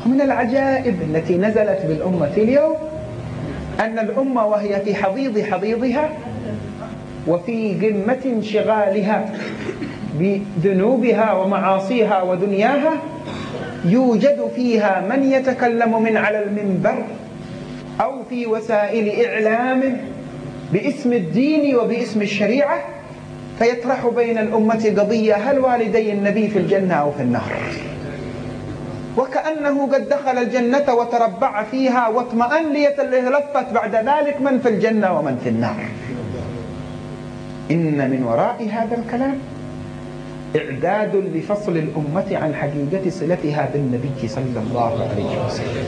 ومن العجائب التي نزلت بالأمة اليوم أن الأمة وهي في حضيض حضيضها وفي قمة انشغالها بذنوبها ومعاصيها ودنياها يوجد فيها من يتكلم من على المنبر أو في وسائل إعلام باسم الدين وباسم الشريعة فيطرح بين الأمة قضية: هل والدي النبي في الجنة أو في النار؟ وكأنه قد دخل الجنة وتربع فيها واطمأن ليتلفت بعد ذلك من في الجنة ومن في النار. إن من وراء هذا الكلام إعداد لفصل الأمة عن حقيقة صلتها بالنبي صلى الله عليه وسلم.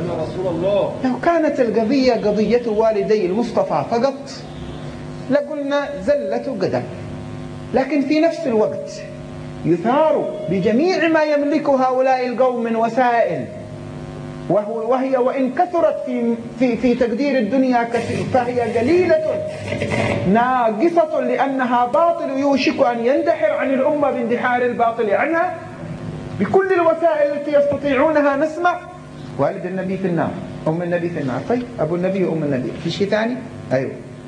لو كانت القضية قضية والدي المصطفى فقط لقلنا زلة قدم، لكن في نفس الوقت يثار بجميع ما يملك هؤلاء القوم من وسائل، وهي وإن كثرت في تقدير الدنيا فهي قليلة ناقصة، لأنها باطل يوشك أن يندحر عن الأمة باندحار الباطل عنها. بكل الوسائل التي يستطيعونها نسمع: والد النبي في النار، أم النبي في النار. طيب أبو النبي وأم النبي في شيء ثاني؟ أيوه،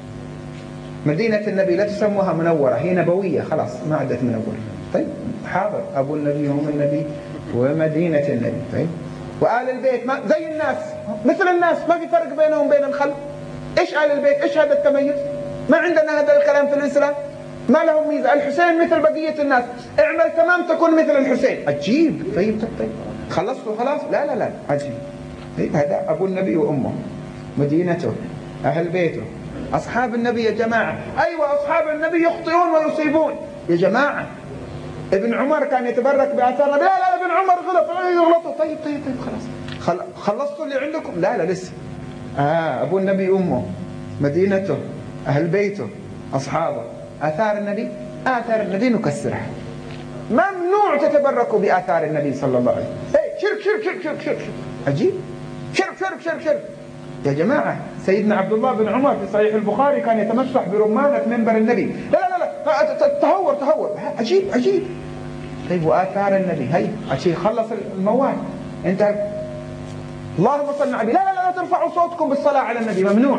مدينة النبي لا تسموها منورة، هي نبوية خلاص ما عدت منورة. طيب حاضر، أبو النبي وأم النبي ومدينة النبي. طيب وآل البيت ما زي الناس مثل الناس، ما في فرق بينهم وبين الخلق. إيش آل البيت؟ إيش هذا التميز؟ ما عندنا هذا الكلام في الإسلام. ما لهم ميزة. الحسين مثل بقية الناس، اعمل تمام تكون مثل الحسين. عجيب. طيب خلصتوا خلاص؟ لا لا لا، عجيب. طيب هذا أبو النبي وأمه، مدينته، أهل بيته، أصحاب النبي يا جماعة. أيوة أصحاب النبي يخطئون ويصيبون يا جماعة. ابن عمر كان يتبرك بآثار النبي. لا ابن عمر غلط يغلطوا. طيب خلاص خلصتوا اللي عندكم؟ لا لسه. أبو النبي أمه، مدينته، أهل بيته، أصحابه، آثار النبي. آثار النبي نكسرها. ممنوع تتبركوا بآثار النبي صلى الله عليه وسلم. شرك. عجيب. شرك يا جماعة. سيدنا عبد الله بن عمر في صحيح البخاري كان يتمسح برمانة منبر النبي. لا تهور. عجيب. طيب وآثار النبي هي عشان خلص الموال انت. اللهم صل على النبي. لا ترفعوا صوتكم بالصلاة على النبي. ممنوع.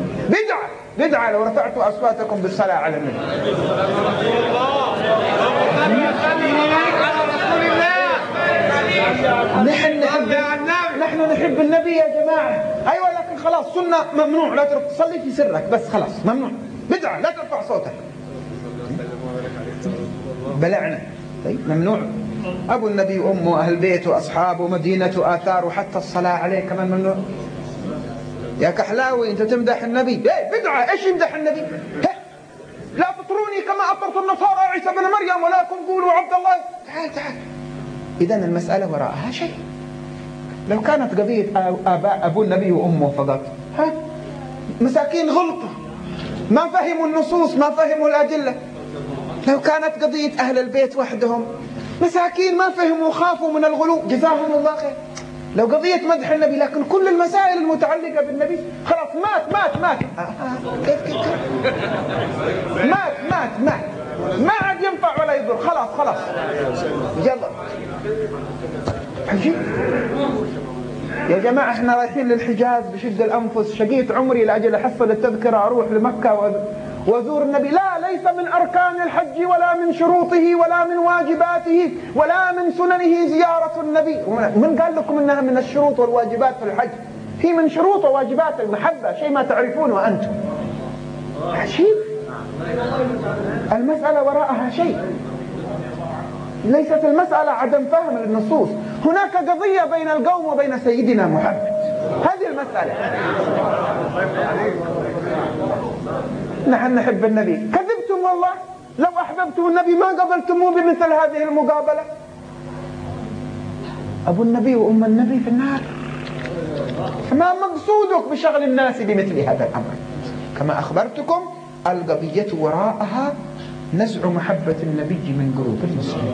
بدعة لو رفعتوا أصواتكم بالصلاة على النبي. نحن نحب النبي يا جماعة. أيوة لكن خلاص سنة ممنوع. لا تصلي في سرك بس خلاص ممنوع. بدعة لا ترفع صوتك. بلعنا. طيب ممنوع. أبو النبي وأمه، أهل بيته، أصحابه، مدينته، آثاره، حتى الصلاة عليه كمان ممنوع. يا كحلاوي أنت تمدح النبي. بدعة. إيش يمدح النبي؟ لا تطروني كما أطرت النصارى عيسى بن مريم ولكن قولوا عبد الله. تعال. إذن المسألة وراءها شيء. لو كانت قضية أبو النبي وأمه فقط، مساكين غلطة ما فهموا النصوص، ما فهموا الأدلة. لو كانت قضية أهل البيت وحدهم، مساكين ما فهموا، خافوا من الغلو، جزاهم الله خير. لو قضية مدح النبي، لكن كل المسائل المتعلقة بالنبي خلاص مات. كيف مات ما عاد ينفع ولا يضر. خلاص يلا. عجيب يا جماعة. احنا رايحين للحجاز بشد الأنفس، شقيت عمري لأجل أحصل التذكرة أروح لمكة وزور النبي. لا، ليس من أركان الحج ولا من شروطه ولا من واجباته ولا من سننه زيارة النبي. من قال لكم إنها من الشروط والواجبات في الحج؟ هي من شروط وواجبات المحبة، شيء ما تعرفونه أنتم. عجيب. المسألة وراءها شيء. ليست المسألة عدم فهم للنصوص. هناك قضية بين القوم وبين سيدنا محمد. هذه المسألة. نحن نحب النبي. كذبتم والله. لو أحببتم النبي ما قبلتموه بمثل هذه المقابلة. أبو النبي وأم النبي في النار. ما مقصودك بشغل الناس بمثل هذا الأمر؟ كما أخبرتكم القضية وراءها نزع محبة النبي من قلوب المسلمين.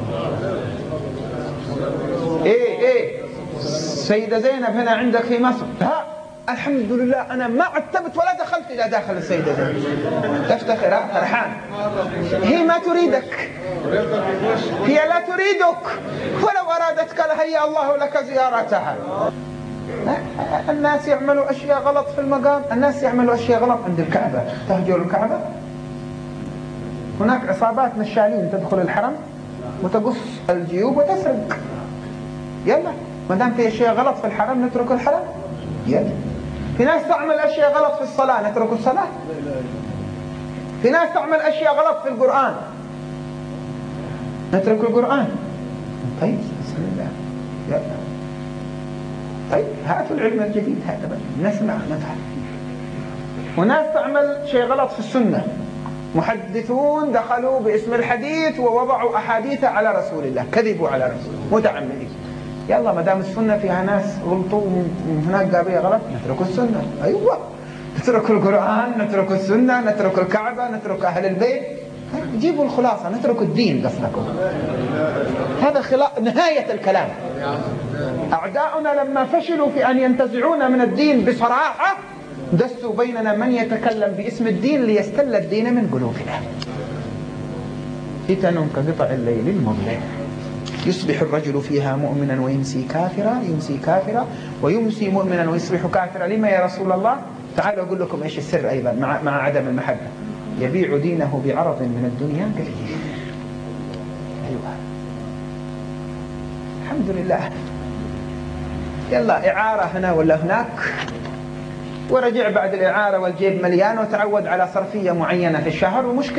سيدة زينب هنا عندك في مصر. الحمد لله أنا ما عتبت ولا دخلت إلى داخل السيدة زينب. تفتخر فرحان. هي ما تريدك هي لا تريدك، ولو أرادتك لهيأ الله لك زيارتها. الناس يعملوا أشياء غلط في المقام، الناس يعملوا أشياء غلط عند الكعبة. تهجر الكعبة، هناك عصابات نشالين تدخل الحرم وتقص الجيوب وتسرق. يلا، ما دام في أشياء غلط في الحرم نترك الحرم. يلا. في ناس تعمل أشياء غلط في الصلاة، نترك الصلاة. في ناس تعمل أشياء غلط في القرآن، نترك القرآن. طيب بسم الله، يلا. طيب هاتوا العلم الجديد هذا بقى نسمع نفعل. وناس تعمل شيء غلط في السنة، محدثون دخلوا باسم الحديث ووضعوا أحاديث على رسول الله، كذبوا على رسول الله متعمدين. يلا، ما دام السنة فيها ناس غلطوا هناك قابية غلط، نترك السنة. أيوة، نترك القرآن، نترك السنة، نترك الكعبة، نترك أهل البيت. جيبوا الخلاصة، نترك الدين قصدكم. هذا نهاية الكلام. أعداؤنا لما فشلوا في أن ينتزعون من الدين بصراحة، دسوا بيننا من يتكلم باسم الدين ليستل الدين من قلوبنا. فتن كقطع الليل المظلم، يصبح الرجل فيها مؤمنا ويمسي كافرا، يمسي كافرا ويمسي مؤمنا ويصبح كافرا. لما يا رسول الله؟ تعالوا أقول لكم إيش السر أيضا مع عدم المحبة. يبيع دينه بعرض من الدنيا قليل. أيوة، الحمد لله. يلا إعارة هنا ولا هناك، ورجع بعد الإعارة والجيب مليان وتعود على صرفية معينة في الشهر، ومشكلة